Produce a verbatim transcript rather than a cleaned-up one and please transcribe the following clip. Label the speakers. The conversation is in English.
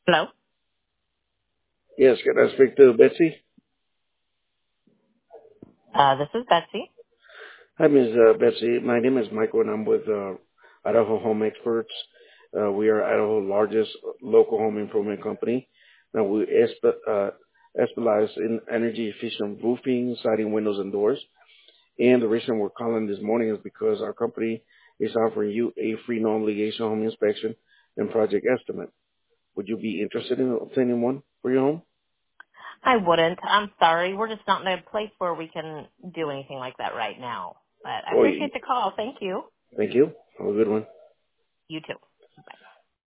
Speaker 1: Hello?
Speaker 2: Yes, can I speak to Betsy?
Speaker 1: Uh, this is Betsy.
Speaker 2: Hi, Miz Uh, Betsy. My name is Michael, and I'm with uh, Idaho Home Experts. Uh, we are Idaho's largest local home improvement company. Now, we espe- uh, specialize in energy-efficient roofing, siding, windows, and doors. And the reason we're calling this morning is because our company is offering you a free non-obligation home inspection and project estimate. Would you be interested in obtaining one for your home?
Speaker 1: I wouldn't. I'm sorry. We're just not in a place where we can do anything like that right now. But I
Speaker 2: Oh,
Speaker 1: appreciate the call. Thank you.
Speaker 2: thank you. Have a good one.
Speaker 1: You too.